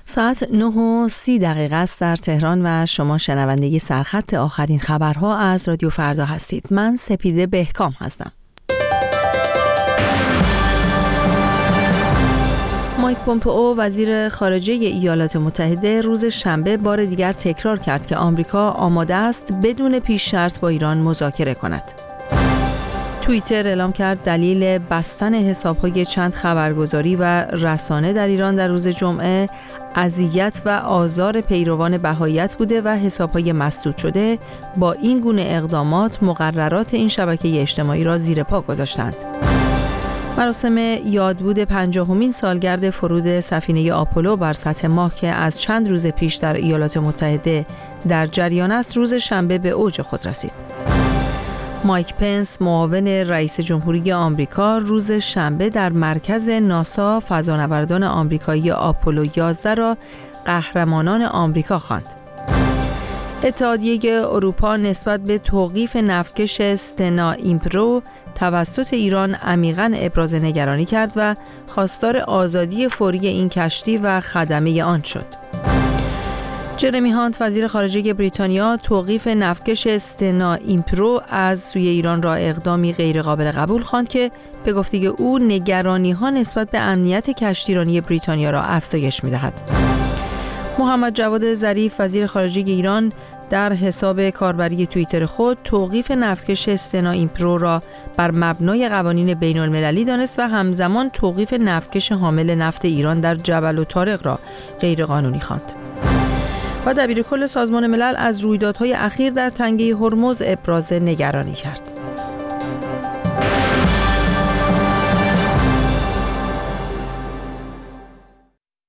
ساعت 9:30 است در تهران و شما شنونده سرخط آخرین خبرها از رادیو فردا هستید. من سپیده بهکام هستم. مایک پومپئو وزیر خارجه ایالات متحده روز شنبه بار دیگر تکرار کرد که آمریکا آماده است بدون پیش شرط با ایران مذاکره کند. توییتر اعلام کرد دلیل بستن حساب‌های چند خبرگزاری و رسانه در ایران در روز جمعه اذیت و آزار پیروان بهائیت بوده و حساب‌های مسدود شده با این گونه اقدامات مقررات این شبکه اجتماعی را زیر پا گذاشتند. مراسم یادبود 50مین سالگرد فرود سفینه آپولو بر سطح ماه که از چند روز پیش در ایالات متحده در جریان است، روز شنبه به اوج خود رسید. مایک پنس معاون رئیس جمهوری آمریکا روز شنبه در مرکز ناسا فضانوردان آمریکایی آپولو 11 را قهرمانان آمریکا خواند. اتحادیه اروپا نسبت به توقیف نفتکش استنا ایمپرو توسط ایران عمیقاً ابراز نگرانی کرد و خواستار آزادی فوری این کشتی و خدمه آن شد. جرمی هانت وزیر خارجه بریتانیا توقیف نفتکش استنا ایمپرو از سوی ایران را اقدامی غیرقابل قبول خواند که به گفته او نگرانی‌ها نسبت به امنیت کشتیرانی بریتانیا را افزایش می‌دهد. محمد جواد ظریف وزیر خارجه ایران در حساب کاربری توییتر خود توقیف نفتکش استنا ایمپرو را بر مبنای قوانین بین‌المللی دانست و همزمان توقیف نفتکش حامل نفت ایران در جبل الطارق را غیرقانونی خواند. و دبیرکل سازمان ملل از رویدادهای اخیر در تنگه هرمز ابراز نگرانی کرد.